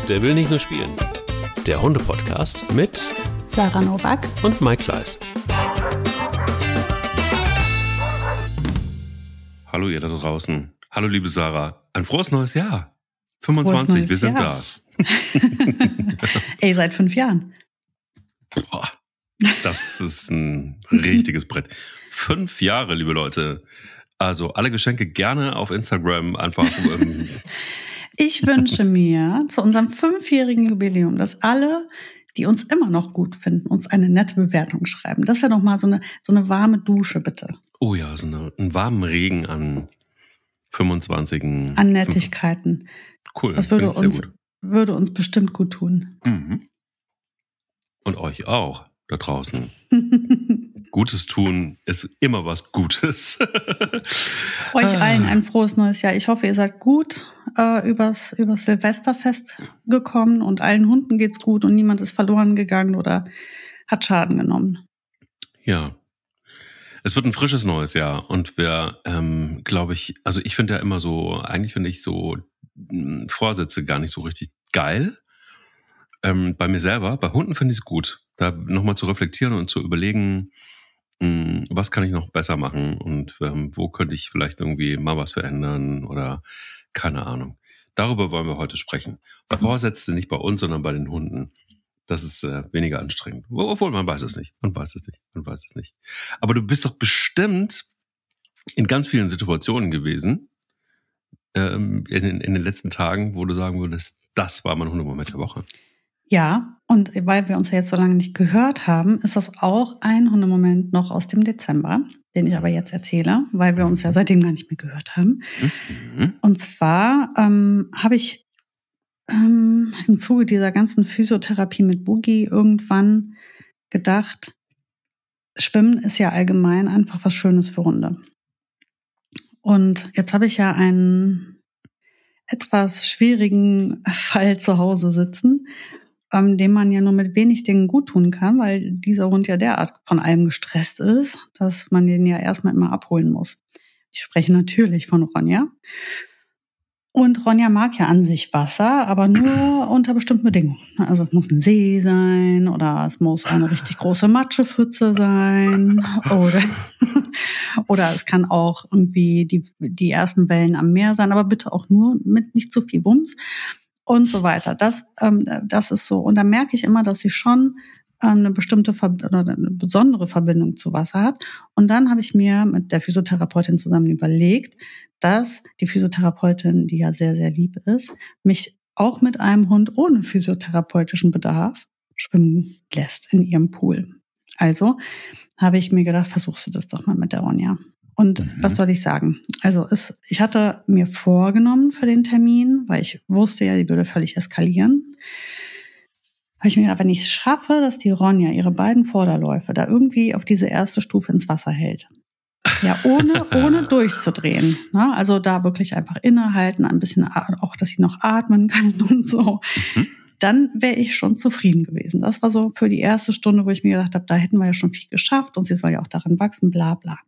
Der will nicht nur spielen. Der Hunde-Podcast mit Sarah Nowak und Mike Kleiss. Hallo ihr da draußen. Hallo liebe Sarah. Ein frohes neues Jahr. 25, wir sind da. Ey, seit 5 Jahren. Boah, das ist ein richtiges Brett. 5 Jahre, liebe Leute. Also alle Geschenke gerne auf Instagram einfach. Ich wünsche mir zu unserem 5-jährigen Jubiläum, dass alle, die uns immer noch gut finden, uns eine nette Bewertung schreiben. Das wäre doch mal so eine warme Dusche, bitte. Oh ja, einen warmen Regen an 25. An Nettigkeiten. Cool, das würde uns bestimmt gut tun. Mhm. Und euch auch da draußen. Gutes tun ist immer was Gutes. Euch allen ein frohes neues Jahr. Ich hoffe, ihr seid gut übers Silvesterfest gekommen und allen Hunden geht's gut und niemand ist verloren gegangen oder hat Schaden genommen. Ja. Es wird ein frisches neues Jahr und wir, glaube ich, also ich finde ja immer so, eigentlich finde ich so Vorsätze gar nicht so richtig geil. Bei mir selber, bei Hunden finde ich es gut, da nochmal zu reflektieren und zu überlegen, was kann ich noch besser machen und wo könnte ich vielleicht irgendwie mal was verändern oder keine Ahnung. Darüber wollen wir heute sprechen. Vorsätze nicht bei uns, sondern bei den Hunden. Das ist weniger anstrengend. Obwohl, man weiß es nicht. Aber du bist doch bestimmt in ganz vielen Situationen gewesen, in den letzten Tagen, wo du sagen würdest, das war mein Hundemoment der Woche. Ja, und weil wir uns ja jetzt so lange nicht gehört haben, ist das auch ein Hundemoment noch aus dem Dezember, den ich aber jetzt erzähle, weil wir uns ja seitdem gar nicht mehr gehört haben. Mhm. Und zwar habe ich im Zuge dieser ganzen Physiotherapie mit Boogie irgendwann gedacht, Schwimmen ist ja allgemein einfach was Schönes für Hunde. Und jetzt habe ich ja einen etwas schwierigen Fall zu Hause sitzen, dem man ja nur mit wenig Dingen gut tun kann, weil dieser Hund ja derart von allem gestresst ist, dass man den ja erstmal immer abholen muss. Ich spreche natürlich von Ronja. Und Ronja mag ja an sich Wasser, aber nur unter bestimmten Bedingungen. Also es muss ein See sein oder es muss eine richtig große Matschepfütze sein oder es kann auch irgendwie die ersten Wellen am Meer sein, aber bitte auch nur mit nicht zu viel Wumms und so weiter. Das ist so. Und da merke ich immer, dass sie schon eine bestimmte oder eine besondere Verbindung zu Wasser hat. Und dann habe ich mir mit der Physiotherapeutin zusammen überlegt, dass die Physiotherapeutin, die ja sehr, sehr lieb ist, mich auch mit einem Hund ohne physiotherapeutischen Bedarf schwimmen lässt in ihrem Pool. Also habe ich mir gedacht, versuchst du das doch mal mit der Ronja. Und was soll ich sagen? Also ich hatte mir vorgenommen für den Termin, weil ich wusste ja, die würde völlig eskalieren. Habe ich mir gedacht, wenn ich es schaffe, dass die Ronja ihre beiden Vorderläufe da irgendwie auf diese erste Stufe ins Wasser hält, ja, ohne durchzudrehen, ne? Also da wirklich einfach innehalten, ein bisschen auch, dass sie noch atmen kann und so, dann wäre ich schon zufrieden gewesen. Das war so für die erste Stunde, wo ich mir gedacht habe, da hätten wir ja schon viel geschafft und sie soll ja auch daran wachsen, bla bla.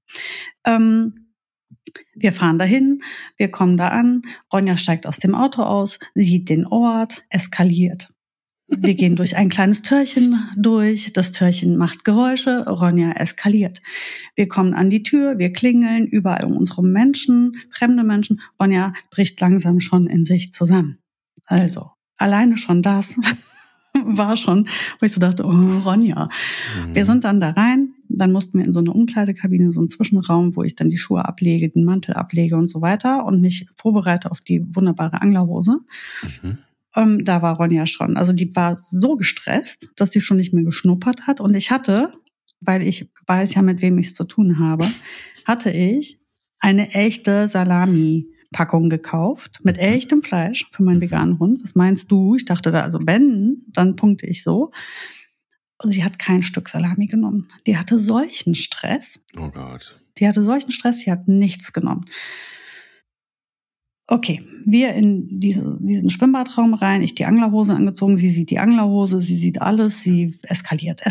Wir fahren dahin, wir kommen da an, Ronja steigt aus dem Auto aus, sieht den Ort, eskaliert. Wir gehen durch ein kleines Türchen durch, das Türchen macht Geräusche, Ronja eskaliert. Wir kommen an die Tür, wir klingeln, überall um uns rum Menschen, fremde Menschen. Ronja bricht langsam schon in sich zusammen. Also, alleine schon das war schon, wo ich so dachte, oh, Ronja. Wir sind dann da rein, dann mussten wir in so eine Umkleidekabine, so einen Zwischenraum, wo ich dann die Schuhe ablege, den Mantel ablege und so weiter und mich vorbereite auf die wunderbare Anglerhose. Da war Ronja schon. Also die war so gestresst, dass sie schon nicht mehr geschnuppert hat. Und ich hatte, weil ich weiß ja, mit wem ich es zu tun habe, hatte ich eine echte Salami-Packung gekauft mit echtem Fleisch für meinen veganen Hund. Was meinst du? Ich dachte da, also wenn, dann punkte ich so. Und sie hat kein Stück Salami genommen. Die hatte solchen Stress. Oh Gott. Sie hat nichts genommen. Okay, wir in diesen Schwimmbadraum rein, ich die Anglerhose angezogen, sie sieht die Anglerhose, sie sieht alles, sie eskaliert.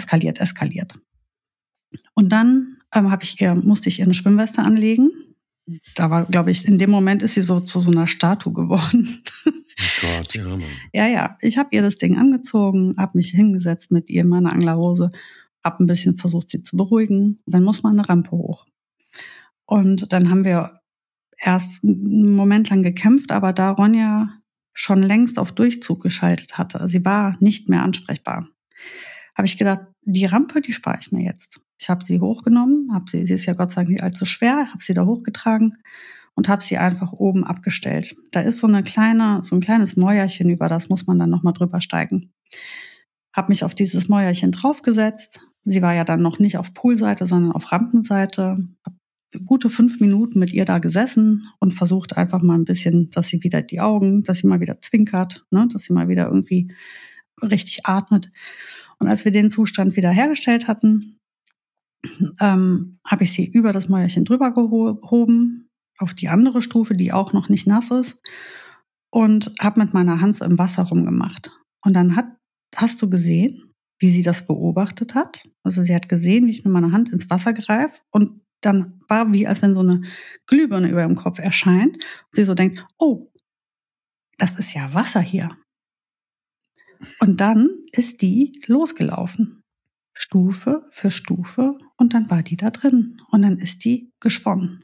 Und dann musste ich ihr eine Schwimmweste anlegen. Da war, glaube ich, in dem Moment ist sie so zu so einer Statue geworden. Gott, ja, Mann. Ja. Ich habe ihr das Ding angezogen, habe mich hingesetzt mit ihr in meiner Anglerhose, habe ein bisschen versucht, sie zu beruhigen. Dann muss man eine Rampe hoch. Und dann haben wir erst einen Moment lang gekämpft, aber da Ronja schon längst auf Durchzug geschaltet hatte, sie war nicht mehr ansprechbar, habe ich gedacht, die Rampe, die spare ich mir jetzt. Ich habe sie hochgenommen, sie ist ja Gott sei Dank nicht allzu schwer, habe sie da hochgetragen und habe sie einfach oben abgestellt. Da ist so ein kleines Mäuerchen, über das muss man dann nochmal drüber steigen. Habe mich auf dieses Mäuerchen draufgesetzt. Sie war ja dann noch nicht auf Poolseite, sondern auf Rampenseite. Habe gute 5 Minuten mit ihr da gesessen und versucht einfach mal ein bisschen, dass sie wieder dass sie mal wieder zwinkert, ne, dass sie mal wieder irgendwie richtig atmet. Und als wir den Zustand wieder hergestellt hatten, habe ich sie über das Mäuerchen drüber gehoben, auf die andere Stufe, die auch noch nicht nass ist, und habe mit meiner Hand so im Wasser rumgemacht. Und dann hast du gesehen, wie sie das beobachtet hat. Also sie hat gesehen, wie ich mit meiner Hand ins Wasser greife, und dann war wie, als wenn so eine Glühbirne über ihrem Kopf erscheint und sie so denkt, oh, das ist ja Wasser hier. Und dann ist die losgelaufen, Stufe für Stufe, und dann war die da drin und dann ist die geschwommen.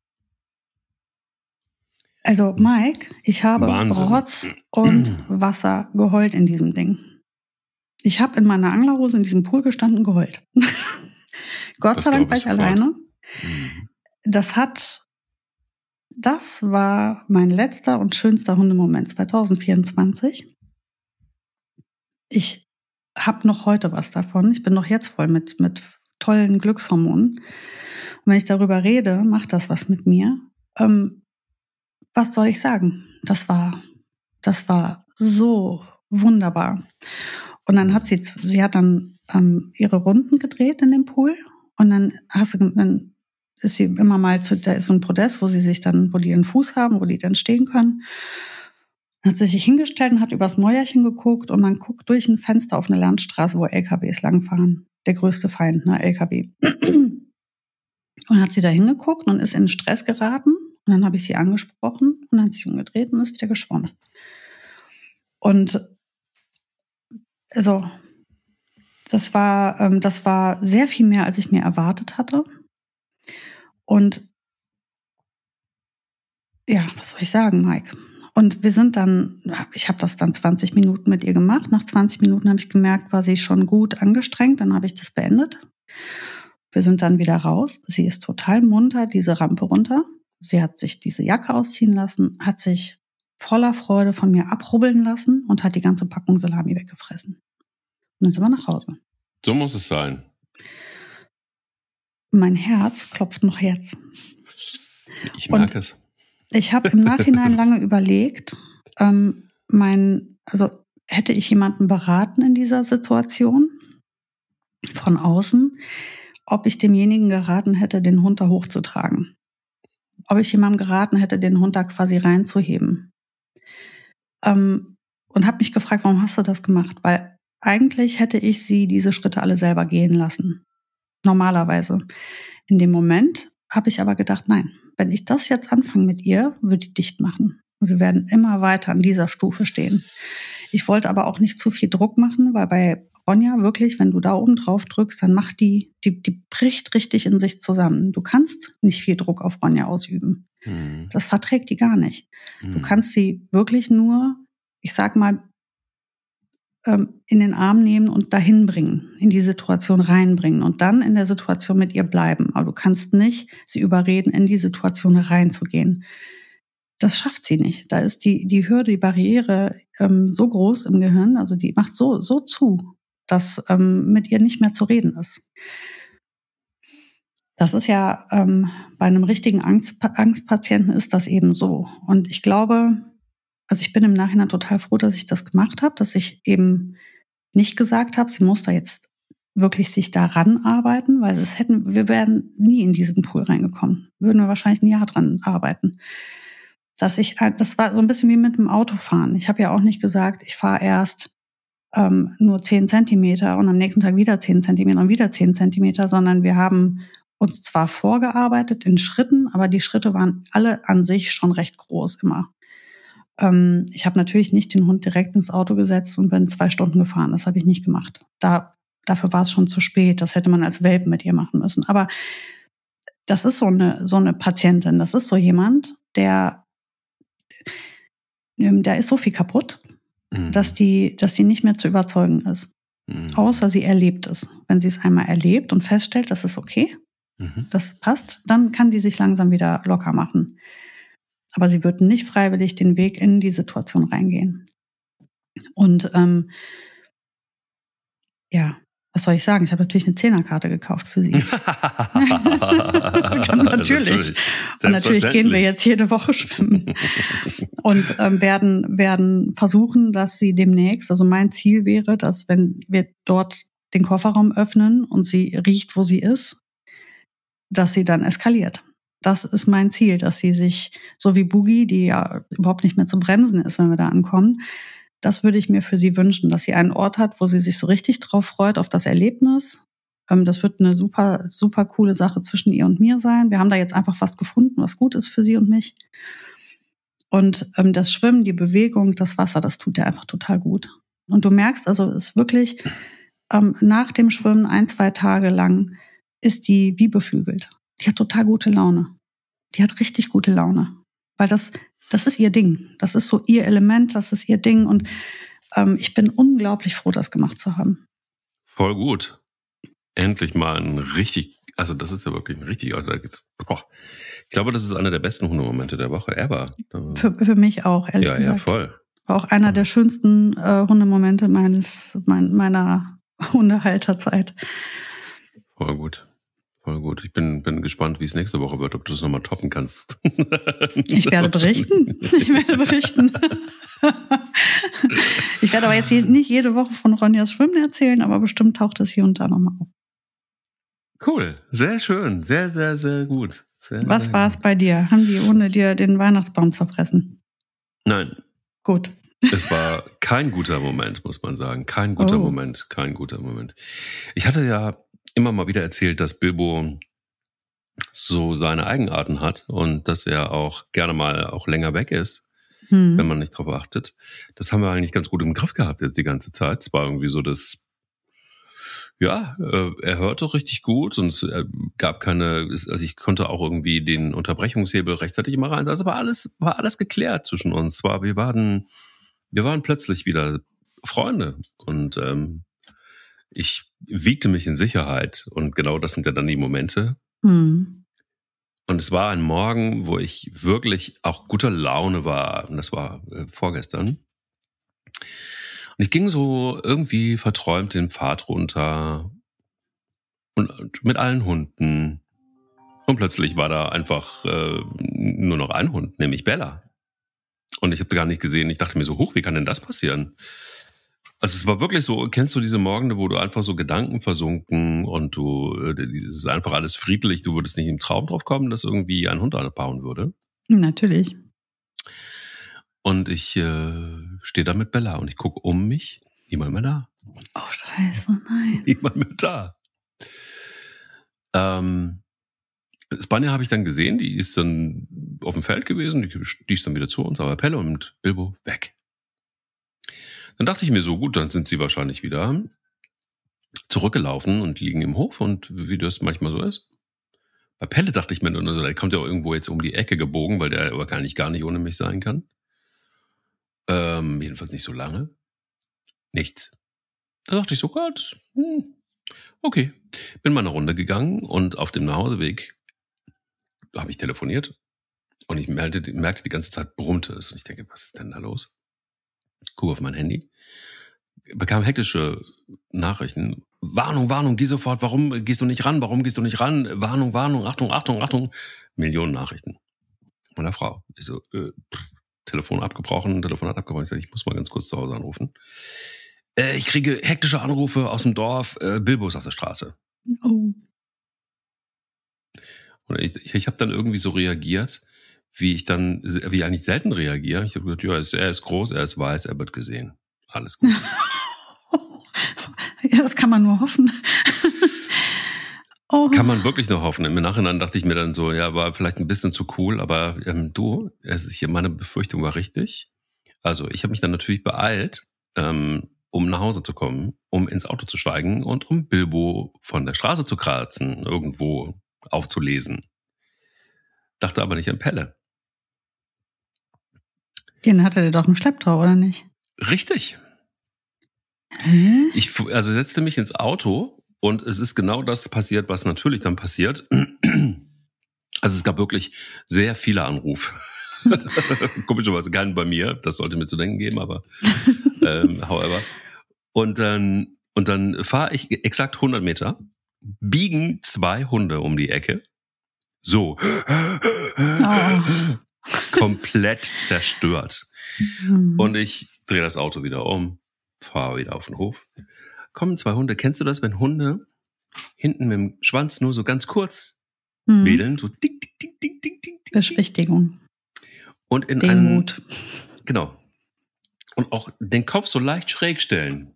Also Mike, ich habe Wahnsinn. Rotz und Wasser geheult in diesem Ding. Ich habe in meiner Anglerhose in diesem Pool gestanden und geheult. Gott sei Dank war ich alleine. Das war mein letzter und schönster Hundemoment 2024. Ich habe noch heute was davon. Ich bin noch jetzt voll mit tollen Glückshormonen. Und wenn ich darüber rede, macht das was mit mir. Was soll ich sagen? Das war so wunderbar. Und dann hat sie hat dann ihre Runden gedreht in dem Pool. Und dann ist sie immer mal da ist so ein Podest, wo die einen Fuß haben, wo die dann stehen können. Dann hat sie sich hingestellt und hat übers Mäuerchen geguckt, und man guckt durch ein Fenster auf eine Landstraße, wo LKWs langfahren. Der größte Feind, ne, LKW. Und hat sie da hingeguckt und ist in Stress geraten. Und dann habe ich sie angesprochen und dann hat sie sich umgedreht und ist wieder geschwommen. Und also das war sehr viel mehr, als ich mir erwartet hatte. Und ja, was soll ich sagen, Mike? Und ich habe das dann 20 Minuten mit ihr gemacht. Nach 20 Minuten habe ich gemerkt, war sie schon gut angestrengt. Dann habe ich das beendet. Wir sind dann wieder raus. Sie ist total munter, diese Rampe runter. Sie hat sich diese Jacke ausziehen lassen, hat sich voller Freude von mir abrubbeln lassen und hat die ganze Packung Salami weggefressen. Und dann sind wir nach Hause. So muss es sein. Mein Herz klopft noch jetzt. Ich mag es. Ich habe im Nachhinein lange überlegt, hätte ich jemanden beraten in dieser Situation von außen, ob ich demjenigen geraten hätte, den Hund da hochzutragen. Ob ich jemandem geraten hätte, den Hund da quasi reinzuheben. Und habe mich gefragt, warum hast du das gemacht? Weil eigentlich hätte ich sie diese Schritte alle selber gehen lassen. Normalerweise. In dem Moment habe ich aber gedacht, nein, wenn ich das jetzt anfange mit ihr, würde ich dicht machen. Und wir werden immer weiter an dieser Stufe stehen. Ich wollte aber auch nicht zu viel Druck machen, weil bei Ronja wirklich, wenn du da oben drauf drückst, dann macht die bricht richtig in sich zusammen. Du kannst nicht viel Druck auf Ronja ausüben. Das verträgt die gar nicht. Du kannst sie wirklich nur, ich sag mal, in den Arm nehmen und dahin bringen, in die Situation reinbringen und dann in der Situation mit ihr bleiben. Aber du kannst nicht sie überreden, in die Situation reinzugehen. Das schafft sie nicht. Da ist die Hürde, die Barriere so groß im Gehirn, also die macht so zu, dass mit ihr nicht mehr zu reden ist. Das ist ja bei einem richtigen Angstpatienten ist das eben so. Und ich glaube, also ich bin im Nachhinein total froh, dass ich das gemacht habe, dass ich eben nicht gesagt habe, sie muss da jetzt wirklich sich daran arbeiten, weil wir wären nie in diesen Pool reingekommen. Würden wir wahrscheinlich ein Jahr dran arbeiten. Das war so ein bisschen wie mit dem Autofahren. Ich habe ja auch nicht gesagt, ich fahre erst nur 10 Zentimeter und am nächsten Tag wieder 10 Zentimeter und wieder 10 Zentimeter, sondern wir haben uns zwar vorgearbeitet in Schritten, aber die Schritte waren alle an sich schon recht groß immer. Ich habe natürlich nicht den Hund direkt ins Auto gesetzt und bin 2 Stunden gefahren. Das habe ich nicht gemacht. Dafür war es schon zu spät. Das hätte man als Welpen mit ihr machen müssen. Aber das ist so eine Patientin. Das ist so jemand, der ist so viel kaputt, dass sie nicht mehr zu überzeugen ist. Außer sie erlebt es. Wenn sie es einmal erlebt und feststellt, das ist okay, das passt, dann kann die sich langsam wieder locker machen. Aber sie wird nicht freiwillig den Weg in die Situation reingehen. Und was soll ich sagen? Ich habe natürlich eine Zehnerkarte gekauft für sie. Natürlich. Und natürlich gehen wir jetzt jede Woche schwimmen. Und werden versuchen, dass sie demnächst, also mein Ziel wäre, dass wenn wir dort den Kofferraum öffnen und sie riecht, wo sie ist, dass sie dann eskaliert. Das ist mein Ziel, dass sie sich, so wie Boogie, die ja überhaupt nicht mehr zu bremsen ist, wenn wir da ankommen, das würde ich mir für sie wünschen, dass sie einen Ort hat, wo sie sich so richtig drauf freut, auf das Erlebnis. Das wird eine super, super coole Sache zwischen ihr und mir sein. Wir haben da jetzt einfach was gefunden, was gut ist für sie und mich. Und das Schwimmen, die Bewegung, das Wasser, das tut ihr einfach total gut. Und du merkst, also es ist wirklich, nach dem Schwimmen 1-2 Tage lang ist die wie beflügelt. Die hat total gute Laune. Die hat richtig gute Laune. Weil das ist ihr Ding. Das ist so ihr Element, das ist ihr Ding. Und ich bin unglaublich froh, das gemacht zu haben. Voll gut. Endlich mal ein richtig, also das ist ja wirklich ein richtig, also ich glaube, das ist einer der besten Hundemomente der Woche ever. Für mich auch, ehrlich gesagt. Ja, voll. War auch einer der schönsten Hundemomente meiner Hundehalterzeit. Voll gut. Voll gut. Ich bin gespannt, wie es nächste Woche wird, ob du es nochmal toppen kannst. Ich werde berichten. Ich werde aber jetzt nicht jede Woche von Ronjas Schwimmen erzählen, aber bestimmt taucht das hier und da nochmal auf. Cool. Sehr schön. Sehr, sehr, sehr gut. Was war es bei dir? Haben die ohne dir den Weihnachtsbaum zerfressen? Nein. Gut. Es war kein guter Moment, muss man sagen. Kein guter Moment. Ich hatte ja immer mal wieder erzählt, dass Bilbo so seine Eigenarten hat und dass er auch gerne mal auch länger weg ist, wenn man nicht drauf achtet. Das haben wir eigentlich ganz gut im Griff gehabt jetzt die ganze Zeit. Es war irgendwie so, dass er hörte richtig gut und es gab keine, also ich konnte auch irgendwie den Unterbrechungshebel rechtzeitig immer rein. Also war alles geklärt zwischen uns. Wir waren plötzlich wieder Freunde und ich wiegte mich in Sicherheit und genau das sind ja dann die Momente. Und es war ein Morgen, wo ich wirklich auch guter Laune war und das war vorgestern. Und ich ging so irgendwie verträumt den Pfad runter und mit allen Hunden. Und plötzlich war da einfach nur noch ein Hund, nämlich Bella. Und ich habe gar nicht gesehen, ich dachte mir so, wie kann denn das passieren? Also es war wirklich so, kennst du diese Morgende, wo du einfach so Gedanken versunken und es ist einfach alles friedlich, du würdest nicht im Traum drauf kommen, dass irgendwie ein Hund abhauen würde? Natürlich. Und ich stehe da mit Bella und ich gucke um mich, niemand mehr da. Oh, scheiße, nein. Niemand mehr da. Spanja habe ich dann gesehen, die ist dann auf dem Feld gewesen, die ist dann wieder zu uns, aber Pelle und Bilbo weg. Dann dachte ich mir so, gut, dann sind sie wahrscheinlich wieder zurückgelaufen und liegen im Hof und wie das manchmal so ist. Bei Pelle dachte ich mir nur so, der kommt ja auch irgendwo jetzt um die Ecke gebogen, weil der wahrscheinlich gar nicht ohne mich sein kann. Jedenfalls nicht so lange. Nichts. Da dachte ich so, Gott, okay. Bin mal eine Runde gegangen und auf dem Nachhauseweg habe ich telefoniert und ich merkte die ganze Zeit brummte es. Und ich denke, was ist denn da los? Gucke auf mein Handy. Bekam hektische Nachrichten. Warnung, geh sofort. Warum gehst du nicht ran? Warnung, Achtung. Millionen Nachrichten. Meiner Frau. Ich so, Telefonat abgebrochen. Ich sage, ich muss mal ganz kurz zu Hause anrufen. Ich kriege hektische Anrufe aus dem Dorf. Bilbo ist auf der Straße. Oh. Und ich habe dann irgendwie so reagiert, wie ich eigentlich selten reagiere. Ich habe gesagt, er ist groß, er ist weiß, er wird gesehen. Alles gut. Ja, das kann man nur hoffen. Oh. Kann man wirklich nur hoffen. Im Nachhinein dachte ich mir dann so, ja, war vielleicht ein bisschen zu cool, aber meine Befürchtung war richtig. Also ich habe mich dann natürlich beeilt, um nach Hause zu kommen, um ins Auto zu steigen und um Bilbo von der Straße zu kratzen, irgendwo aufzulesen. Dachte aber nicht an Pelle. Den hatte der doch im Schlepptau, oder nicht? Richtig. Hä? Ich setzte mich ins Auto und es ist genau das passiert, was natürlich dann passiert. Also es gab wirklich sehr viele Anrufe. Komischerweise keinen bei mir, das sollte mir zu denken geben, aber however. Und dann fahre ich exakt 100 Meter, biegen 2 Hunde um die Ecke. So. Komplett zerstört. Und ich drehe das Auto wieder um, fahre wieder auf den Hof. Kommen 2 Hunde. Kennst du das, wenn Hunde hinten mit dem Schwanz nur so ganz kurz wedeln? So ding, ding, ding, ding, ding, ding. Beschwichtigung. Und in Demut. Genau. Und auch den Kopf so leicht schräg stellen.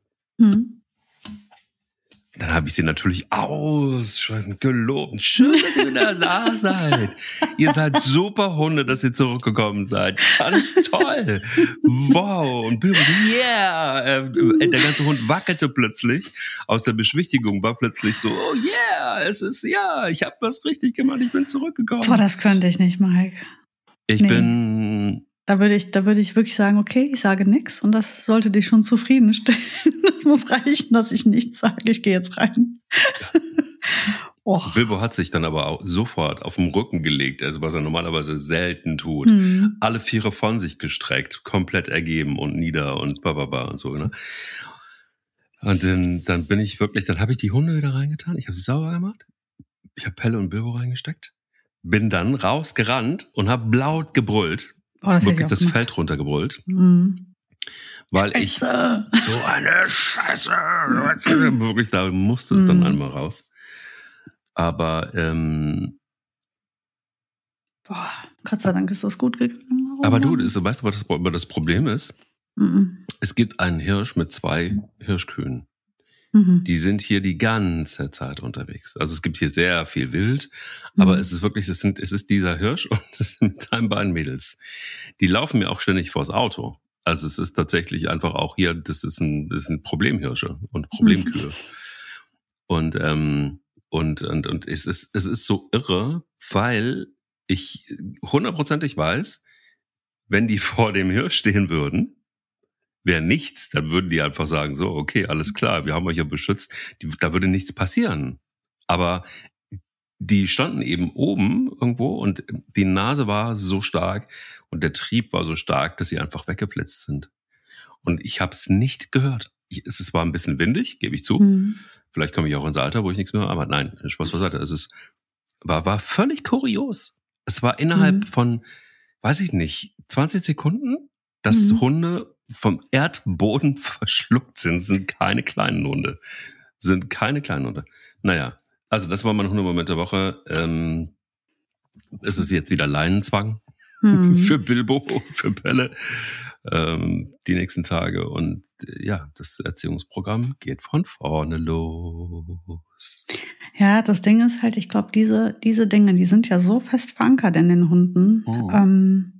Dann habe ich sie natürlich ausschweifend gelobt. Schön, dass ihr wieder da seid. Ihr seid super Hunde, dass ihr zurückgekommen seid. Ganz toll. Wow. Und Bilbo so, yeah. Der ganze Hund wackelte plötzlich. Aus der Beschwichtigung war plötzlich so, oh yeah, ich habe was richtig gemacht, ich bin zurückgekommen. Boah, das könnte ich nicht, Mike. Da würde ich wirklich sagen, okay, ich sage nichts und das sollte dich schon zufriedenstellen. Das muss reichen, dass ich nichts sage. Ich gehe jetzt rein. Oh. Bilbo hat sich dann aber auch sofort auf den Rücken gelegt, also was er normalerweise selten tut. Alle 4 von sich gestreckt, komplett ergeben und nieder und bababa und so. Ne? Und dann bin ich wirklich, dann habe ich die Hunde wieder reingetan, ich habe sie sauber gemacht, ich habe Pelle und Bilbo reingesteckt, bin dann rausgerannt und habe laut gebrüllt. Wirklich das Feld runtergebrüllt. Weil Scheiße. Ich so eine Scheiße. Wirklich, da musste es dann einmal raus. Aber Gott sei Dank ist das gut gegangen. Aber weißt du, was das Problem ist? Es gibt einen Hirsch mit 2 Hirschkühen. Die sind hier die ganze Zeit unterwegs. Also es gibt hier sehr viel Wild, aber es ist wirklich, es ist dieser Hirsch und es sind seine beiden Mädels. Die laufen mir auch ständig vors Auto. Also es ist tatsächlich einfach auch hier, das sind Problemhirsche und Problemkühe. Und es ist so irre, weil ich 100%ig weiß, wenn die vor dem Hirsch stehen würden, wäre nichts, dann würden die einfach sagen, so, okay, alles klar, wir haben euch ja beschützt, da würde nichts passieren. Aber die standen eben oben irgendwo und die Nase war so stark und der Trieb war so stark, dass sie einfach weggeflitzt sind. Und ich habe es nicht gehört. Es war ein bisschen windig, gebe ich zu. Vielleicht komme ich auch ins Alter, wo ich nichts mehr höre, aber nein, Spaß beiseite. Es war völlig kurios. Es war innerhalb von, weiß ich nicht, 20 Sekunden, dass Hunde vom Erdboden verschluckt sind keine kleinen Hunde. Naja, also das war mein Hundemoment der Woche. Es ist jetzt wieder Leinenzwang für Bilbo, für Pelle die nächsten Tage. Und ja, das Erziehungsprogramm geht von vorne los. Ja, das Ding ist halt, ich glaube, diese Dinge, die sind ja so fest verankert in den Hunden.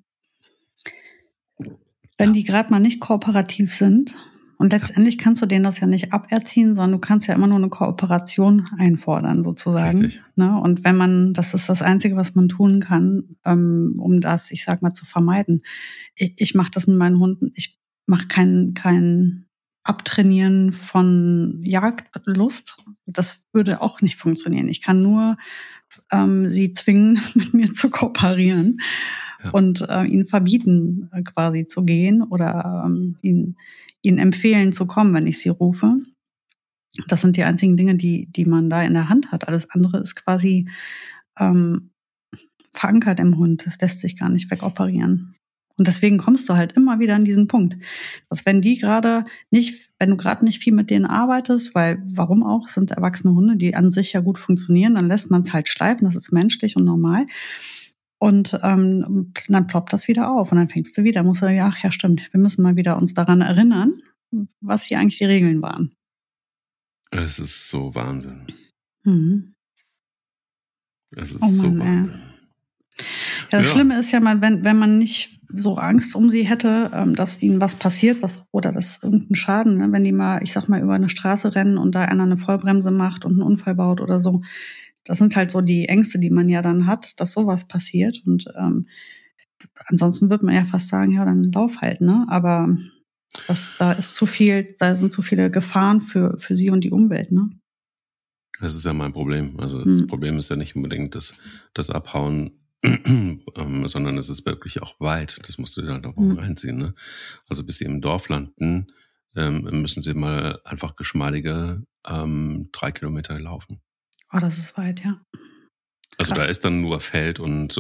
Wenn die gerade mal nicht kooperativ sind, und letztendlich kannst du denen das ja nicht aberziehen, sondern du kannst ja immer nur eine Kooperation einfordern, sozusagen. Richtig. Ne? Und das ist das Einzige, was man tun kann, um das, ich sag mal, zu vermeiden. Ich mache das mit meinen Hunden. Ich mache kein Abtrainieren von Jagdlust. Das würde auch nicht funktionieren. Ich kann nur sie zwingen, mit mir zu kooperieren. Ja. Und ihnen verbieten, quasi zu gehen oder ihnen empfehlen zu kommen, wenn ich sie rufe. Das sind die einzigen Dinge, die man da in der Hand hat. Alles andere ist quasi verankert im Hund. Das lässt sich gar nicht wegoperieren. Und deswegen kommst du halt immer wieder an diesen Punkt, dass wenn du gerade nicht viel mit denen arbeitest, weil warum auch, es sind erwachsene Hunde, die an sich ja gut funktionieren, dann lässt man es halt schleifen, das ist menschlich und normal. Und dann ploppt das wieder auf und dann fängst du wieder, musst du sagen, ach ja stimmt, wir müssen mal wieder uns daran erinnern, was hier eigentlich die Regeln waren. Es ist so Wahnsinn. Mhm. Es ist so Wahnsinn. Ja, das Schlimme ist ja mal, wenn man nicht so Angst um sie hätte, dass ihnen was passiert, oder dass irgendein Schaden, ne? Wenn die mal, ich sag mal, über eine Straße rennen und da einer eine Vollbremse macht und einen Unfall baut oder so. Das sind halt so die Ängste, die man ja dann hat, dass sowas passiert. Und ansonsten würde man ja fast sagen, ja, dann lauf halt, ne? Aber da sind zu viele Gefahren für sie und die Umwelt, ne? Das ist ja mein Problem. Also das Problem ist ja nicht unbedingt das Abhauen, sondern es ist wirklich auch weit. Das musst du dir halt auch reinziehen. Ne? Also bis sie im Dorf landen, müssen sie mal einfach geschmeidige 3 Kilometer laufen. Oh, das ist weit, ja. Also da ist dann nur Feld und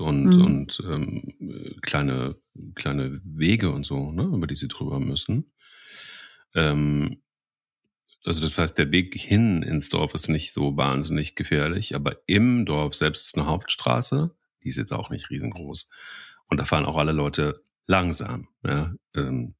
kleine Wege und so, ne, über die sie drüber müssen. Also das heißt, der Weg hin ins Dorf ist nicht so wahnsinnig gefährlich, aber im Dorf selbst ist eine Hauptstraße, die ist jetzt auch nicht riesengroß. Und da fahren auch alle Leute langsam. Ja? Und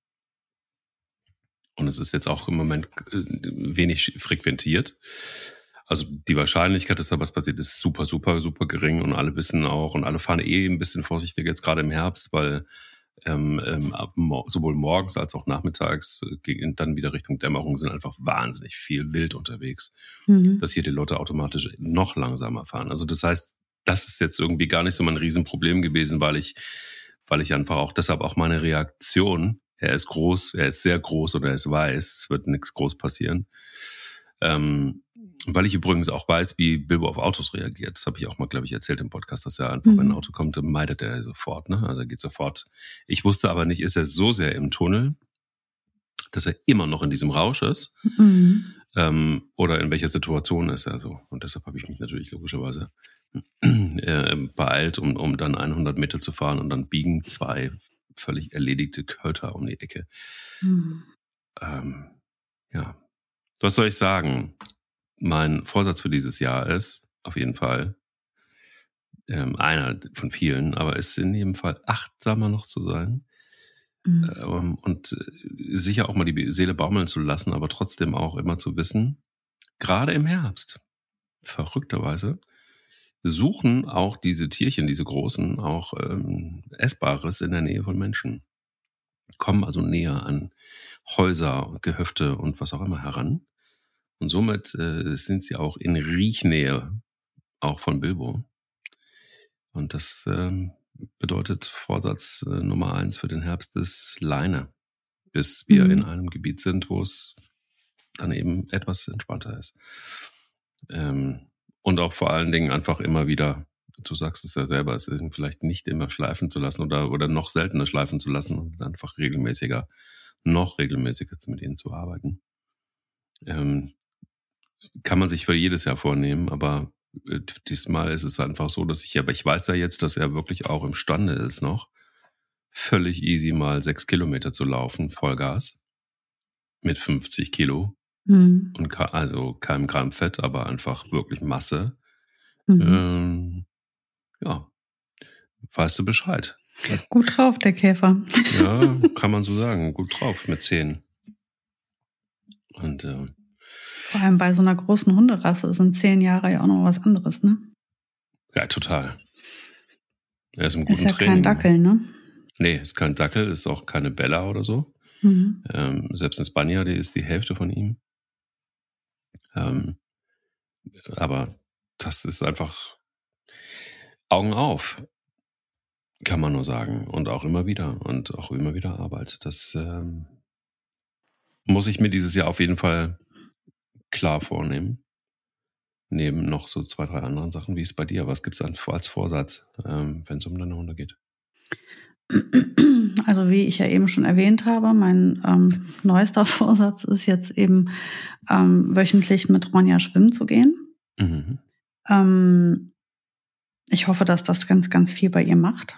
es ist jetzt auch im Moment wenig frequentiert. Also die Wahrscheinlichkeit, dass da was passiert, ist super, super, super gering. Und alle wissen auch, und alle fahren ein bisschen vorsichtiger jetzt gerade im Herbst, weil sowohl morgens als auch nachmittags dann wieder Richtung Dämmerung sind einfach wahnsinnig viel wild unterwegs, dass hier die Leute automatisch noch langsamer fahren. Also das heißt, das ist jetzt irgendwie gar nicht so mein Riesenproblem gewesen, weil ich einfach auch, deshalb auch meine Reaktion, er ist groß, er ist sehr groß oder er ist weiß, es wird nichts groß passieren. Weil ich übrigens auch weiß, wie Bilbo auf Autos reagiert. Das habe ich auch mal, glaube ich, erzählt im Podcast, dass er einfach, wenn ein Auto kommt, dann meidet er sofort. Ne? Also er geht sofort. Ich wusste aber nicht, ist er so sehr im Tunnel, dass er immer noch in diesem Rausch ist? Oder in welcher Situation ist er so? Und deshalb habe ich mich natürlich logischerweise beeilt, um dann 100 Meter zu fahren und dann biegen 2 völlig erledigte Köter um die Ecke. Ja. Was soll ich sagen? Mein Vorsatz für dieses Jahr ist, auf jeden Fall, einer von vielen, aber ist in jedem Fall achtsamer noch zu sein und sicher auch mal die Seele baumeln zu lassen, aber trotzdem auch immer zu wissen, gerade im Herbst, verrückterweise, suchen auch diese Tierchen, diese großen, auch Essbares in der Nähe von Menschen. Kommen also näher an Häuser, Gehöfte und was auch immer heran. Und somit sind sie auch in Riechnähe auch von Bilbo. Und das bedeutet Vorsatz Nummer 1 für den Herbst ist Leine, bis wir in einem Gebiet sind, wo es dann eben etwas entspannter ist. Und auch vor allen Dingen einfach immer wieder, du sagst es ja selber, es ist vielleicht nicht immer schleifen zu lassen oder noch seltener schleifen zu lassen und einfach noch regelmäßiger mit ihnen zu arbeiten. Kann man sich für jedes Jahr vornehmen, aber diesmal ist es einfach so, dass ich weiß ja jetzt, dass er wirklich auch imstande ist noch, völlig easy mal 6 Kilometer zu laufen, Vollgas, mit 50 Kilo. Und also kein Gramm Fett, aber einfach wirklich Masse. Ja, weißt du Bescheid. Gut drauf, der Käfer. Ja, kann man so sagen. Gut drauf mit 10. Und vor allem bei so einer großen Hunderasse sind 10 Jahre ja auch noch was anderes, ne? Ja, total. Er ist im guten Training. Ist ja Training. Kein Dackel, ne? Nee, ist kein Dackel, ist auch keine Bella oder so. Selbst eine Spanier, die ist die Hälfte von ihm. Aber das ist einfach Augen auf, kann man nur sagen. Und auch immer wieder. Und auch immer wieder Arbeit. Das muss ich mir dieses Jahr auf jeden Fall klar vornehmen. Neben noch so 2, 3 anderen Sachen. Wie ist es bei dir? Was gibt es als Vorsatz, wenn es um deine Hunde geht? Also wie ich ja eben schon erwähnt habe, mein neuester Vorsatz ist jetzt eben wöchentlich mit Ronja schwimmen zu gehen. Ich hoffe, dass das ganz, ganz viel bei ihr macht.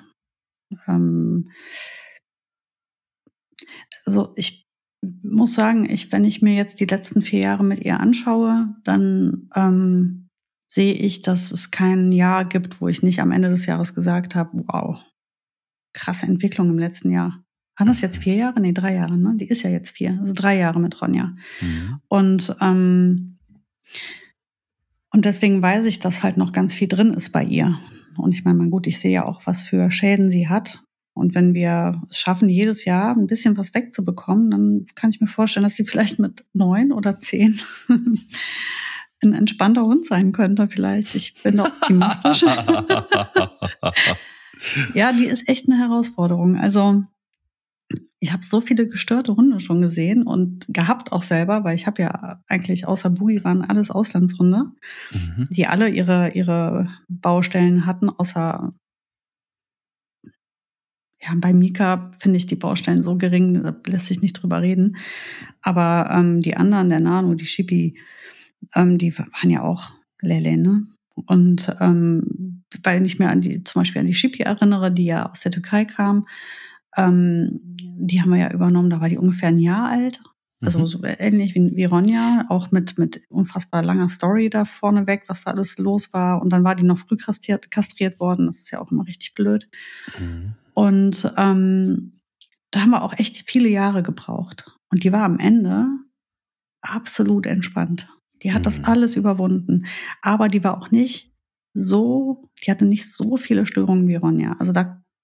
Also ich muss sagen, wenn ich mir jetzt die letzten 4 Jahre mit ihr anschaue, dann sehe ich, dass es kein Jahr gibt, wo ich nicht am Ende des Jahres gesagt habe, wow, krasse Entwicklung im letzten Jahr. Waren das jetzt 4 Jahre? Nee, 3 Jahre, ne? Die ist ja jetzt 4, also 3 Jahre mit Ronja. Und Und deswegen weiß ich, dass halt noch ganz viel drin ist bei ihr. Und ich meine, gut, ich sehe ja auch, was für Schäden sie hat. Und wenn wir es schaffen, jedes Jahr ein bisschen was wegzubekommen, dann kann ich mir vorstellen, dass sie vielleicht mit 9 oder 10 ein entspannter Hund sein könnte vielleicht. Ich bin da optimistisch. Ja, die ist echt eine Herausforderung. Also ich habe so viele gestörte Hunde schon gesehen und gehabt auch selber, weil ich habe ja eigentlich außer Boogie waren alles Auslandshunde, die alle ihre Baustellen hatten, außer ja, bei Mika finde ich die Baustellen so gering, da lässt sich nicht drüber reden. Aber die anderen, der Nano, die Schippi, die waren ja auch Lele, ne? Und weil ich mir zum Beispiel an die Schippi erinnere, die ja aus der Türkei kam, die haben wir ja übernommen, da war die ungefähr ein Jahr alt. Also so ähnlich wie Ronja, auch mit unfassbar langer Story da vorneweg, was da alles los war. Und dann war die noch früh kastriert worden. Das ist ja auch immer richtig blöd. Und da haben wir auch echt viele Jahre gebraucht. Und die war am Ende absolut entspannt. Die hat das alles überwunden. Aber die war auch nicht so, die hatte nicht so viele Störungen wie Ronja. Also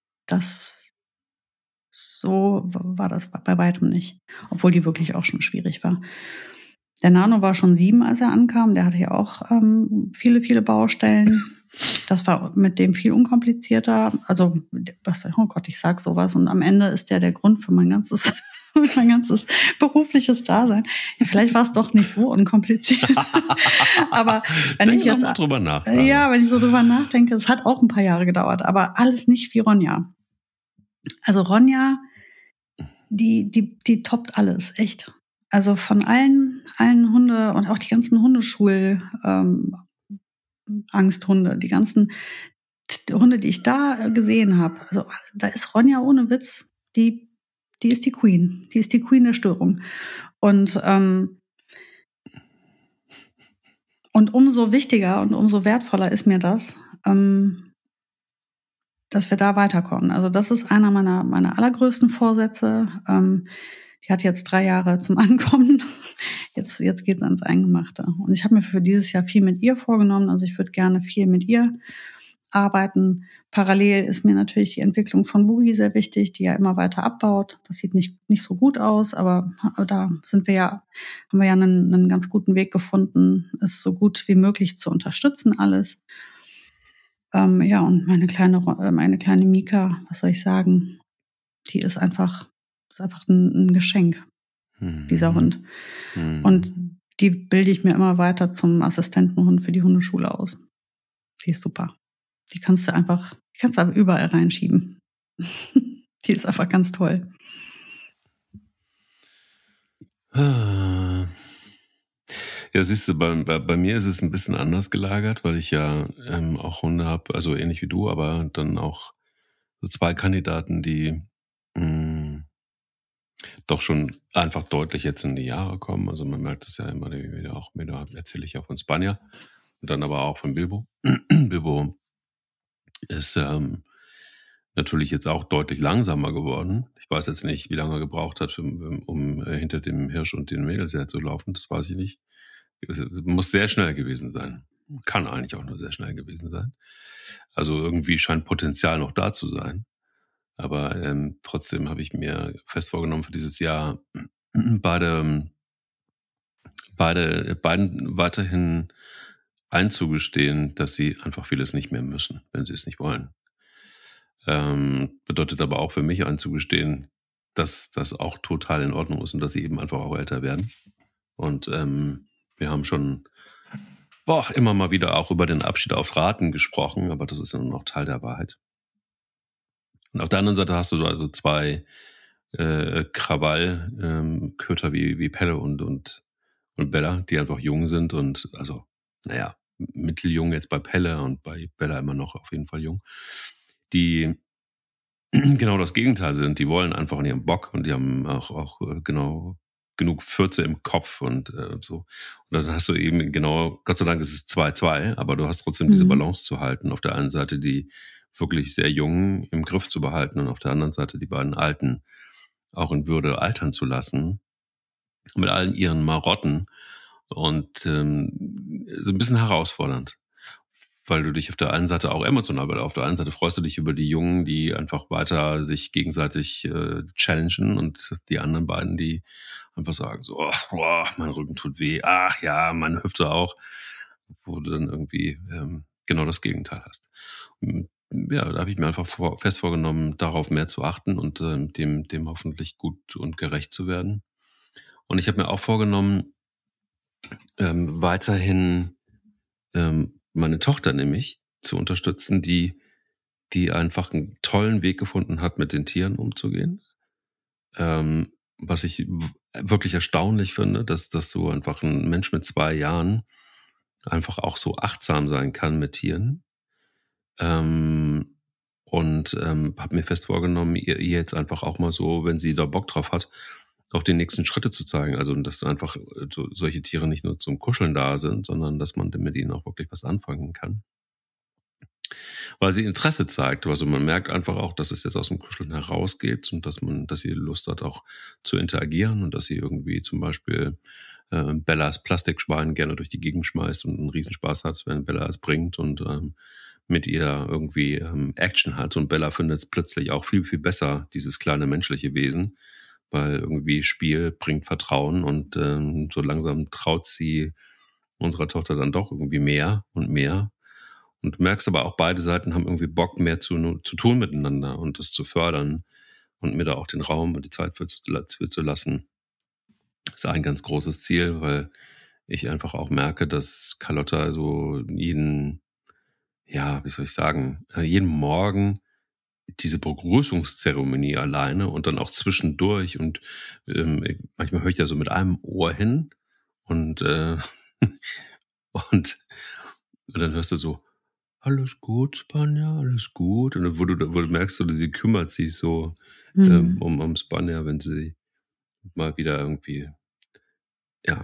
so war das bei weitem nicht. Obwohl die wirklich auch schon schwierig war. Der Nano war schon 7, als er ankam. Der hatte ja auch viele Baustellen. Das war mit dem viel unkomplizierter. Also, oh Gott, ich sag sowas. Und am Ende ist der Grund für mein ganzes berufliches Dasein. Ja, vielleicht war es doch nicht so unkompliziert. Aber wenn ich jetzt drüber nach. Ja, wenn ich so drüber nachdenke, es hat auch ein paar Jahre gedauert, aber alles nicht wie Ronja. Also Ronja, die toppt alles, echt. Also von allen Hunde und auch die ganzen Angsthunde, die ganzen Hunde, die ich da gesehen habe. Also da ist Ronja ohne Witz, die ist die Queen. Die ist die Queen der Störung. Und umso wichtiger und umso wertvoller ist mir das, dass wir da weiterkommen. Also das ist einer meiner allergrößten Vorsätze. Die hat jetzt 3 Jahre zum Ankommen. Jetzt geht's ans Eingemachte. Und ich habe mir für dieses Jahr viel mit ihr vorgenommen. Also ich würde gerne viel mit ihr arbeiten. Parallel ist mir natürlich die Entwicklung von Boogie sehr wichtig, die ja immer weiter abbaut. Das sieht nicht so gut aus, aber da haben wir ja einen ganz guten Weg gefunden, es so gut wie möglich zu unterstützen alles. Ja, und meine kleine Mika, was soll ich sagen, die ist einfach ein Geschenk, dieser Hund. Und die bilde ich mir immer weiter zum Assistentenhund für die Hundeschule aus. Die ist super. Die kannst du einfach überall reinschieben. Die ist einfach ganz toll. Ja, siehst du, bei mir ist es ein bisschen anders gelagert, weil ich ja auch Hunde habe, also ähnlich wie du, aber dann auch so 2 Kandidaten, die doch schon einfach deutlich jetzt in die Jahre kommen. Also man merkt es ja immer wieder auch, da erzähle ich ja von Spanier und dann aber auch von Bilbo. Bilbo ist natürlich jetzt auch deutlich langsamer geworden. Ich weiß jetzt nicht, wie lange er gebraucht hat, um hinter dem Hirsch und den Mädels herzulaufen. Das weiß ich nicht. Muss sehr schnell gewesen sein. Kann eigentlich auch nur sehr schnell gewesen sein. Also irgendwie scheint Potenzial noch da zu sein. Aber trotzdem habe ich mir fest vorgenommen, für dieses Jahr beiden weiterhin einzugestehen, dass sie einfach vieles nicht mehr müssen, wenn sie es nicht wollen. Bedeutet aber auch für mich einzugestehen, dass das auch total in Ordnung ist und dass sie eben einfach auch älter werden. Und wir haben schon immer mal wieder auch über den Abschied auf Raten gesprochen, aber das ist ja noch Teil der Wahrheit. Und auf der anderen Seite hast du also 2 Krawall-Köter wie Pelle und Bella, die einfach jung sind und also, naja, mitteljung jetzt bei Pelle und bei Bella immer noch auf jeden Fall jung, die genau das Gegenteil sind. Die wollen einfach an ihrem Bock und die haben auch genau genug Fürze im Kopf und so. Und dann hast du eben genau, Gott sei Dank ist es 2-2, aber du hast trotzdem diese Balance zu halten. Auf der einen Seite die wirklich sehr Jungen im Griff zu behalten und auf der anderen Seite die beiden Alten auch in Würde altern zu lassen. Mit allen ihren Marotten. Und so ein bisschen herausfordernd, weil du dich auf der einen Seite auch emotional, weil auf der einen Seite freust du dich über die Jungen, die einfach weiter sich gegenseitig challengen, und die anderen beiden, die einfach sagen so, oh, mein Rücken tut weh, ach ja, meine Hüfte auch, wo du dann irgendwie genau das Gegenteil hast. Und ja, da habe ich mir einfach fest vorgenommen, darauf mehr zu achten und dem hoffentlich gut und gerecht zu werden. Und ich habe mir auch vorgenommen, weiterhin meine Tochter nämlich zu unterstützen, die einfach einen tollen Weg gefunden hat, mit den Tieren umzugehen. Was ich wirklich erstaunlich finde, dass so einfach ein Mensch mit 2 Jahren einfach auch so achtsam sein kann mit Tieren. Und habe mir fest vorgenommen, ihr jetzt einfach auch mal so, wenn sie da Bock drauf hat, auch die nächsten Schritte zu zeigen. Also, dass einfach solche Tiere nicht nur zum Kuscheln da sind, sondern dass man mit ihnen auch wirklich was anfangen kann. Weil sie Interesse zeigt. Also man merkt einfach auch, dass es jetzt aus dem Kuscheln herausgeht und dass sie Lust hat, auch zu interagieren, und dass sie irgendwie zum Beispiel Bellas Plastikschwein gerne durch die Gegend schmeißt und einen Riesenspaß hat, wenn Bella es bringt und mit ihr irgendwie Action hat. Und Bella findet es plötzlich auch viel, viel besser, dieses kleine menschliche Wesen, weil irgendwie Spiel bringt Vertrauen, und so langsam traut sie unserer Tochter dann doch irgendwie mehr und mehr. Und du merkst aber auch, beide Seiten haben irgendwie Bock, mehr zu tun miteinander und das zu fördern und mir da auch den Raum und die Zeit für zu lassen. Das ist ein ganz großes Ziel, weil ich einfach auch merke, dass Carlotta so jeden, ja, wie soll ich sagen, jeden Morgen diese Begrüßungszeremonie alleine und dann auch zwischendurch, und manchmal höre ich da so mit einem Ohr hin und und dann hörst du so: Alles gut, Spanja, alles gut. Und dann, wo du merkst, so, sie kümmert sich so um Spanja, wenn sie mal wieder irgendwie, ja,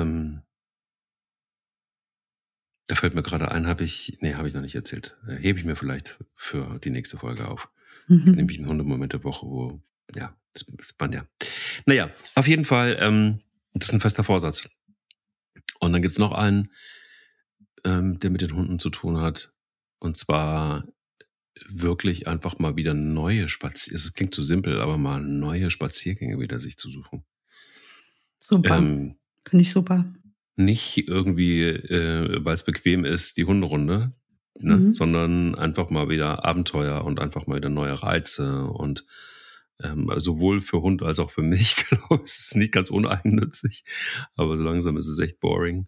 da fällt mir gerade ein, habe ich noch nicht erzählt. Hebe ich mir vielleicht für die nächste Folge auf. Nämlich einen Hundemoment der Woche, wo, ja, Spanja. Naja, auf jeden Fall, das ist ein fester Vorsatz. Und dann gibt's noch einen, der mit den Hunden zu tun hat. Und zwar wirklich einfach mal wieder neue es klingt so simpel, aber mal neue Spaziergänge wieder sich zu suchen. Super. Finde ich super. Nicht irgendwie, weil es bequem ist, die Hunderunde, ne? Sondern einfach mal wieder Abenteuer und einfach mal wieder neue Reize, und sowohl für Hund als auch für mich, glaube ich, ist es nicht ganz uneigennützig, aber so langsam ist es echt boring.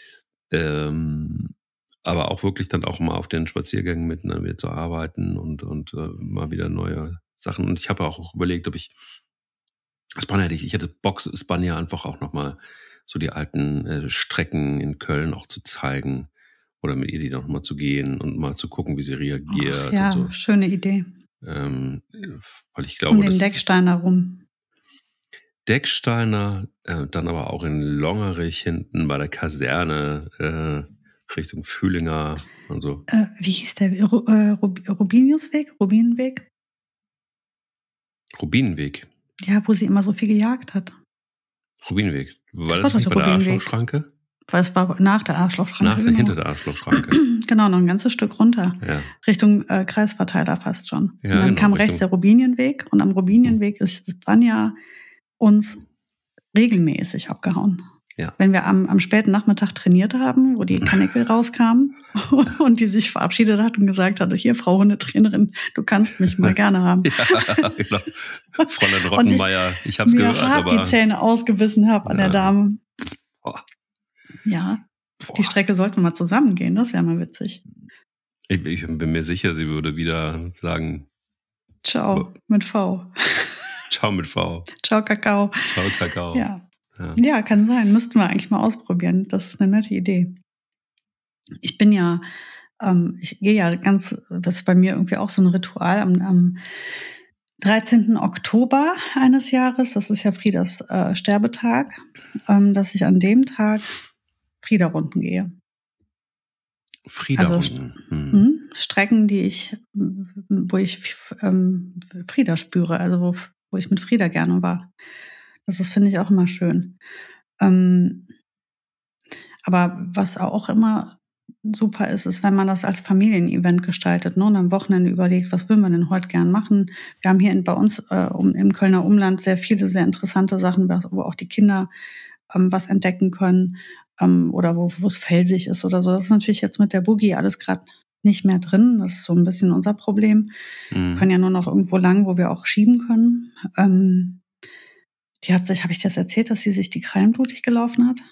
Aber auch wirklich dann auch mal auf den Spaziergängen miteinander zu arbeiten und mal wieder neue Sachen. Und ich habe auch überlegt, ob ich ich hätte Bock, Spanja einfach auch nochmal so die alten Strecken in Köln auch zu zeigen oder mit ihr die noch mal zu gehen und mal zu gucken, wie sie reagiert. Ja, und so. Schöne Idee. Weil ich glaube, um den Decksteiner rum. Decksteiner, dann aber auch in Longerich hinten bei der Kaserne, Richtung Fühlinger und so. Wie hieß der? Rubinusweg? Rubinenweg? Rubinenweg. Ja, wo sie immer so viel gejagt hat. Rubinenweg. War das nicht bei der Arschlochschranke? Weil es war nach der Arschlochschranke. Hinter der Arschlochschranke. Genau, noch ein ganzes Stück runter. Ja. Richtung Kreisverteiler fast schon. Ja, und dann kam rechts der Rubinienweg, und am Rubinienweg ist Spanja uns regelmäßig abgehauen. Ja. Wenn wir am späten Nachmittag trainiert haben, wo die Kanickel rauskam und die sich verabschiedet hat und gesagt hatte, hier, Frau Hundetrainerin, du kannst mich mal gerne haben. Ja, genau. Fräulein Rottenmeier, ich habe es gehört. Aber die Zähne ausgebissen habe an der Dame. Boah. Ja, die Strecke sollten wir mal zusammen gehen, das wäre mal witzig. Ich bin mir sicher, sie würde wieder sagen: Ciao mit V. Ciao mit V. Ciao Kakao. Ciao Kakao. Ja, kann sein. Müssten wir eigentlich mal ausprobieren. Das ist eine nette Idee. Ich bin ja, ich gehe ja das ist bei mir irgendwie auch so ein Ritual am 13. Oktober eines Jahres, das ist ja Friedas Sterbetag, dass ich an dem Tag Frieda-Runden gehe. Frieda-Runden? Also Strecken, wo ich Frieda spüre, also wo ich mit Frieda gerne war. Das finde ich auch immer schön. Aber was auch immer super ist, wenn man das als Familienevent gestaltet, ne? Und am Wochenende überlegt, was will man denn heute gern machen? Wir haben hier bei uns im Kölner Umland sehr viele, sehr interessante Sachen, wo auch die Kinder was entdecken können oder wo es felsig ist oder so. Das ist natürlich jetzt mit der Boogie alles gerade nicht mehr drin. Das ist so ein bisschen unser Problem. Wir können ja nur noch irgendwo lang, wo wir auch schieben können. Habe ich das erzählt, dass sie sich die Krallen blutig gelaufen hat?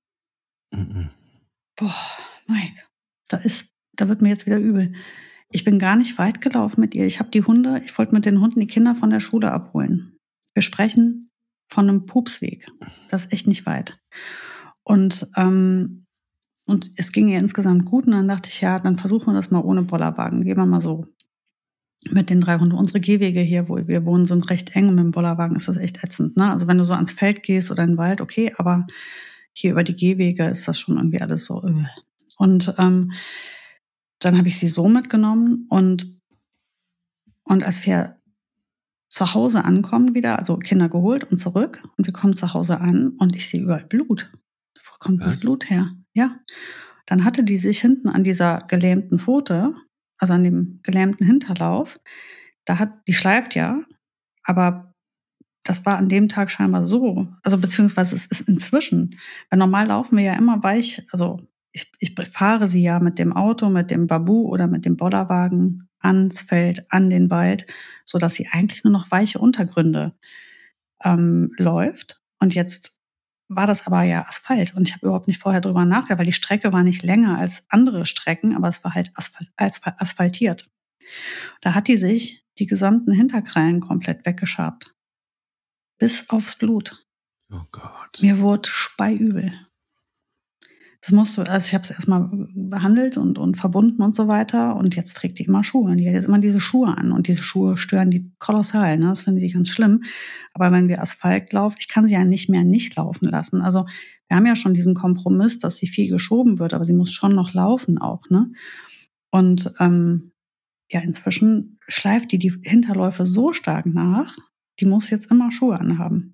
Boah, Mike, da wird mir jetzt wieder übel. Ich bin gar nicht weit gelaufen mit ihr. Ich wollte mit den Hunden die Kinder von der Schule abholen. Wir sprechen von einem Pupsweg. Das ist echt nicht weit. Und es ging ihr insgesamt gut. Und dann dachte ich, ja, dann versuchen wir das mal ohne Bollerwagen. Gehen wir mal so mit den 3 Hunden. Unsere Gehwege hier, wo wir wohnen, sind recht eng. Und mit dem Bollerwagen ist das echt ätzend, ne? Also wenn du so ans Feld gehst oder in den Wald, okay, aber hier über die Gehwege ist das schon irgendwie alles so. Und dann habe ich sie so mitgenommen und als wir zu Hause ankommen wieder, also Kinder geholt und zurück und wir kommen zu Hause an und ich sehe überall Blut. Wo kommt das Blut her? Ja. Dann hatte die sich hinten an dieser gelähmten Pfote, also an dem gelähmten Hinterlauf, die schleift ja, aber das war an dem Tag scheinbar so, also beziehungsweise es ist inzwischen, weil normal laufen wir ja immer weich, also ich fahre sie ja mit dem Auto, mit dem Babu oder mit dem Bollerwagen ans Feld, an den Wald, so dass sie eigentlich nur noch weiche Untergründe läuft. Und jetzt war das aber ja Asphalt und ich habe überhaupt nicht vorher drüber nachgedacht, weil die Strecke war nicht länger als andere Strecken, aber es war halt asphaltiert. Da hat die sich die gesamten Hinterkrallen komplett weggeschabt. Bis aufs Blut. Oh Gott. Mir wurde speiübel. Also ich habe es erstmal behandelt und verbunden und so weiter. Und jetzt trägt die immer Schuhe. Und die hat jetzt immer diese Schuhe an. Und diese Schuhe stören die kolossal. Ne? Das finde ich ganz schlimm. Aber wenn wir Asphalt laufen, ich kann sie ja nicht mehr nicht laufen lassen. Also wir haben ja schon diesen Kompromiss, dass sie viel geschoben wird. Aber sie muss schon noch laufen auch. Ne? Und inzwischen schleift die Hinterläufe so stark nach, die muss jetzt immer Schuhe anhaben.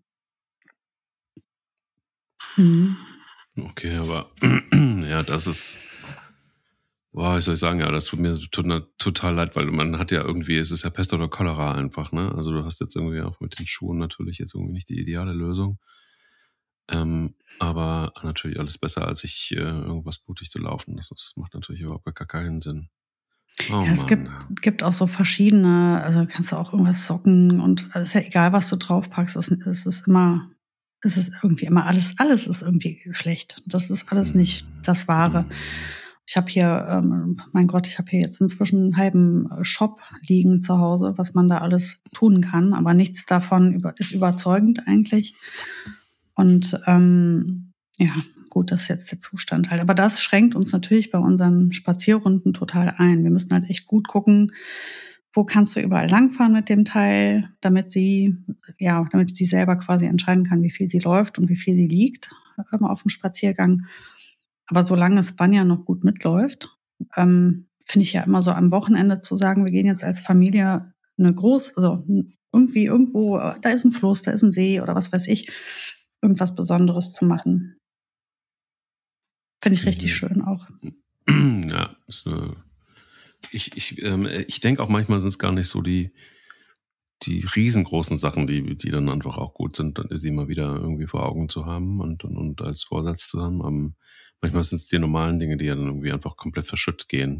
Mhm. Okay, aber ja, das ist, wie soll ich sagen, ja, das tut mir total leid, weil man hat ja irgendwie, es ist ja Pest oder Cholera einfach, ne? Also du hast jetzt irgendwie auch mit den Schuhen natürlich jetzt irgendwie nicht die ideale Lösung. Aber natürlich alles besser, als irgendwas blutig zu laufen. Das macht natürlich überhaupt gar keinen Sinn. Oh ja, es gibt auch so verschiedene, also kannst du auch irgendwas socken und es ist ja egal, was du draufpackst, es ist irgendwie immer alles ist irgendwie schlecht. Das ist alles nicht das Wahre. Ich habe hier, mein Gott, ich habe hier jetzt inzwischen einen halben Shop liegen zu Hause, was man da alles tun kann, aber nichts davon ist überzeugend eigentlich. Und ja, gut, das ist jetzt der Zustand halt. Aber das schränkt uns natürlich bei unseren Spazierrunden total ein. Wir müssen halt echt gut gucken, wo kannst du überall langfahren mit dem Teil, damit sie selber quasi entscheiden kann, wie viel sie läuft und wie viel sie liegt auf dem Spaziergang. Aber solange Spanja noch gut mitläuft, finde ich ja immer so am Wochenende zu sagen, wir gehen jetzt als Familie irgendwo, da ist ein Fluss, da ist ein See oder was weiß ich, irgendwas Besonderes zu machen. Finde ich richtig schön auch. Ja, ich denke auch manchmal sind es gar nicht so die riesengroßen Sachen, die dann einfach auch gut sind, sie mal wieder irgendwie vor Augen zu haben und als Vorsatz zu haben. Manchmal sind es die normalen Dinge, die ja dann irgendwie einfach komplett verschütt gehen.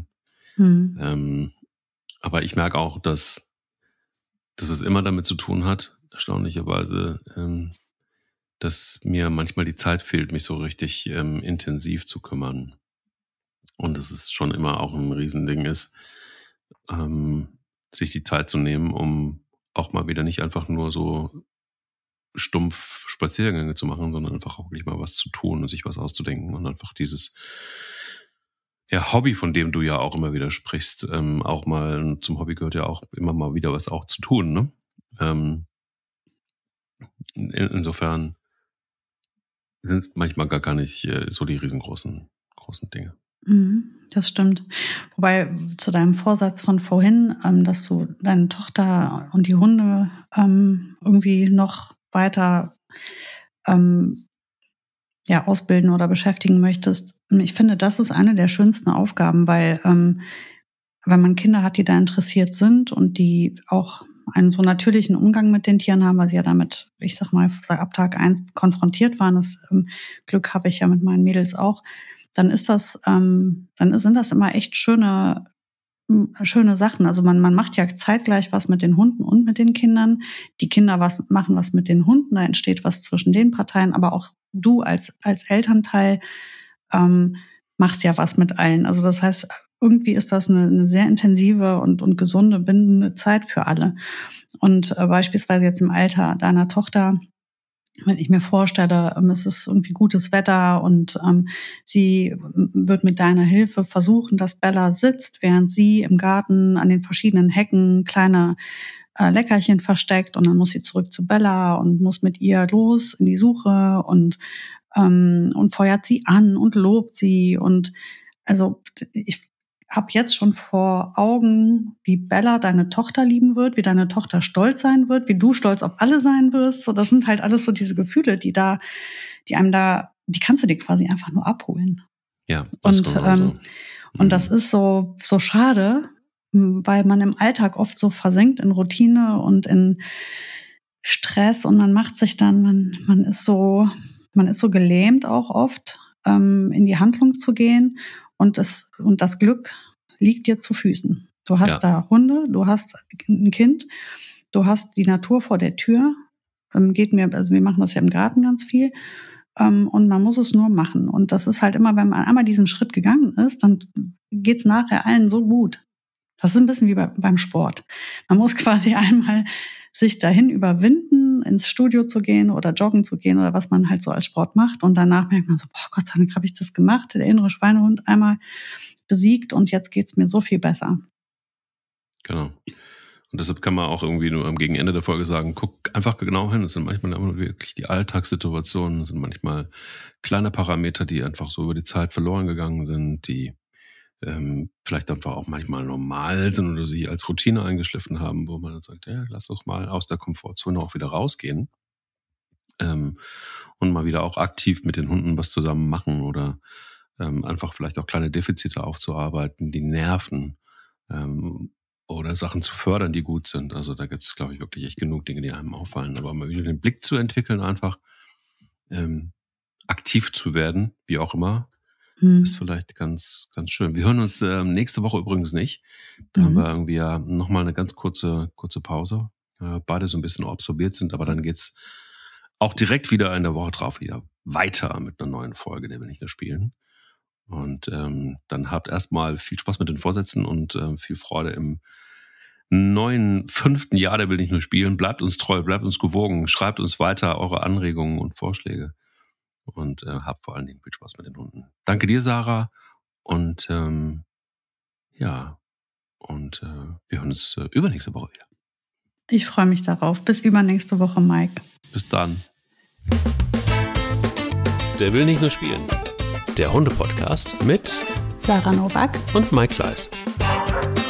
Aber ich merke auch, dass es immer damit zu tun hat, erstaunlicherweise, dass mir manchmal die Zeit fehlt, mich so richtig intensiv zu kümmern. Und dass es schon immer auch ein Riesending ist, sich die Zeit zu nehmen, um auch mal wieder nicht einfach nur so stumpf Spaziergänge zu machen, sondern einfach auch wirklich mal was zu tun und sich was auszudenken und einfach dieses Hobby, von dem du ja auch immer wieder sprichst, auch mal zum Hobby gehört ja auch immer mal wieder was auch zu tun, ne? Insofern sind es manchmal gar nicht so die riesengroßen Dinge. Das stimmt. Wobei zu deinem Vorsatz von vorhin, dass du deine Tochter und die Hunde irgendwie noch weiter ausbilden oder beschäftigen möchtest. Ich finde, das ist eine der schönsten Aufgaben, weil wenn man Kinder hat, die da interessiert sind und die auch einen so natürlichen Umgang mit den Tieren haben, weil sie ja damit, ich sag mal, ab Tag 1 konfrontiert waren, das Glück habe ich ja mit meinen Mädels auch, dann sind das immer echt schöne Sachen. Also man macht ja zeitgleich was mit den Hunden und mit den Kindern. Die Kinder machen was mit den Hunden, da entsteht was zwischen den Parteien, aber auch du als Elternteil machst ja was mit allen. Also das heißt, irgendwie ist das eine sehr intensive und gesunde, bindende Zeit für alle. Und beispielsweise jetzt im Alter deiner Tochter, wenn ich mir vorstelle, es ist irgendwie gutes Wetter und sie wird mit deiner Hilfe versuchen, dass Bella sitzt, während sie im Garten an den verschiedenen Hecken kleine Leckerchen versteckt, und dann muss sie zurück zu Bella und muss mit ihr los in die Suche und feuert sie an und lobt sie. Und also ich habe jetzt schon vor Augen, wie Bella deine Tochter lieben wird, wie deine Tochter stolz sein wird, wie du stolz auf alle sein wirst. So, das sind halt alles so diese Gefühle, die kannst du dir quasi einfach nur abholen. Ja, das und das ist so schade, weil man im Alltag oft so versenkt in Routine und in Stress, und man macht sich dann, man ist so gelähmt auch oft, in die Handlung zu gehen. Und das Glück liegt dir zu Füßen. Du hast da Hunde, du hast ein Kind, du hast die Natur vor der Tür. Wir machen das ja im Garten ganz viel. Und man muss es nur machen. Und das ist halt immer, wenn man einmal diesen Schritt gegangen ist, dann geht's nachher allen so gut. Das ist ein bisschen wie beim Sport. Man muss quasi einmal sich dahin überwinden, ins Studio zu gehen oder joggen zu gehen oder was man halt so als Sport macht. Und danach merkt man so, boah, Gott sei Dank habe ich das gemacht, der innere Schweinehund einmal besiegt, und jetzt geht's mir so viel besser. Genau. Und deshalb kann man auch irgendwie nur am Gegenende der Folge sagen, guck einfach genau hin. Es sind manchmal immer wirklich die Alltagssituationen, es sind manchmal kleine Parameter, die einfach so über die Zeit verloren gegangen sind, die vielleicht einfach auch manchmal normal sind oder sich als Routine eingeschliffen haben, wo man dann sagt, ja, lass doch mal aus der Komfortzone auch wieder rausgehen und mal wieder auch aktiv mit den Hunden was zusammen machen oder einfach vielleicht auch kleine Defizite aufzuarbeiten, die nerven oder Sachen zu fördern, die gut sind. Also da gibt es, glaube ich, wirklich echt genug Dinge, die einem auffallen. Aber mal wieder den Blick zu entwickeln, einfach aktiv zu werden, wie auch immer, ist vielleicht ganz, ganz schön. Wir hören uns nächste Woche übrigens nicht. Da haben wir irgendwie ja nochmal eine ganz kurze Pause. Beide so ein bisschen absorbiert sind, aber dann geht's auch direkt wieder in der Woche drauf wieder weiter mit einer neuen Folge, der wir nicht nur spielen. Und dann habt erstmal viel Spaß mit den Vorsätzen und viel Freude im neuen 5. Jahr der will nicht nur spielen. Bleibt uns treu, bleibt uns gewogen, schreibt uns weiter eure Anregungen und Vorschläge. Und habt vor allen Dingen viel Spaß mit den Hunden. Danke dir, Sarah. Und wir hören uns übernächste Woche wieder. Ich freue mich darauf. Bis übernächste Woche, Mike. Bis dann. Der will nicht nur spielen. Der Hunde-Podcast mit Sarah Nowak und Mike Kleiss.